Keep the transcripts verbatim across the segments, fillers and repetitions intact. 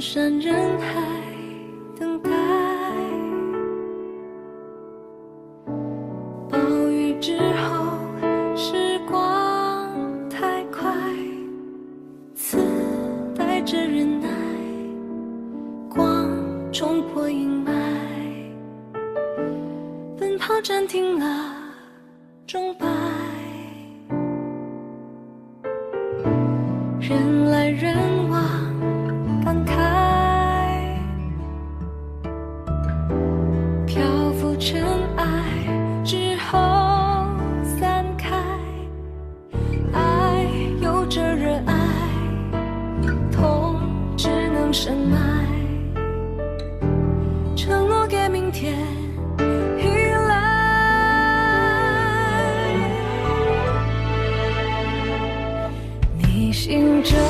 山人海等待，暴雨之后时光太快，次带着忍耐，光冲破阴霾，奔跑暂停了钟摆，人来人往感慨，漂浮尘埃之后散开，爱有着热爱，痛只能深埋，承诺给明天依赖，逆行着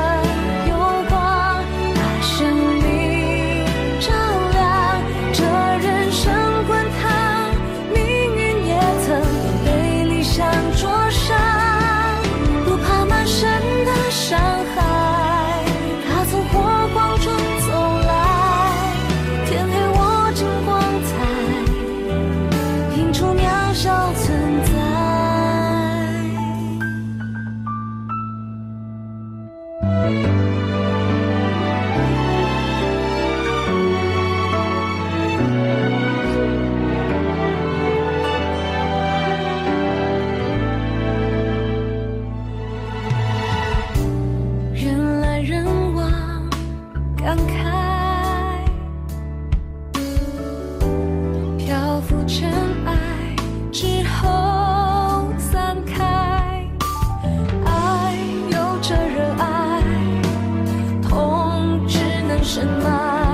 感慨，漂浮尘埃之后散开，爱有着热爱，痛只能深埋，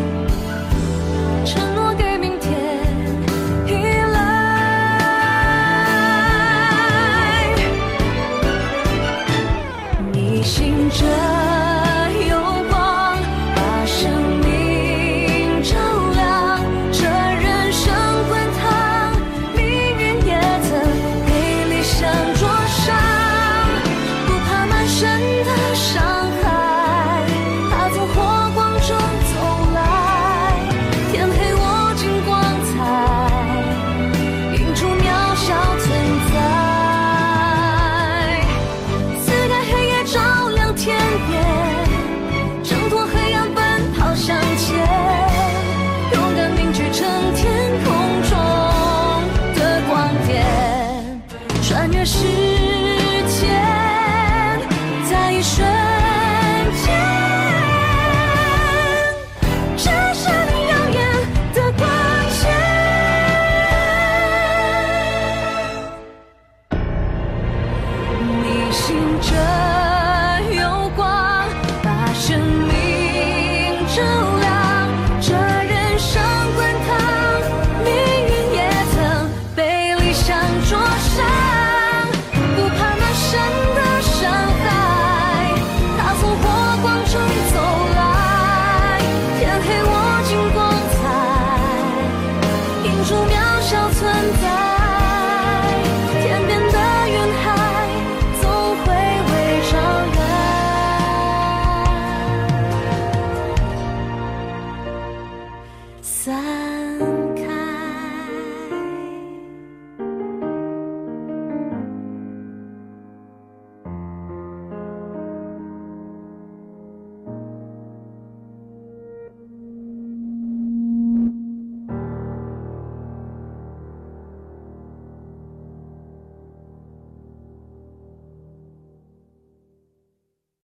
承诺给明天依赖，逆行着穿越时间，在一瞬间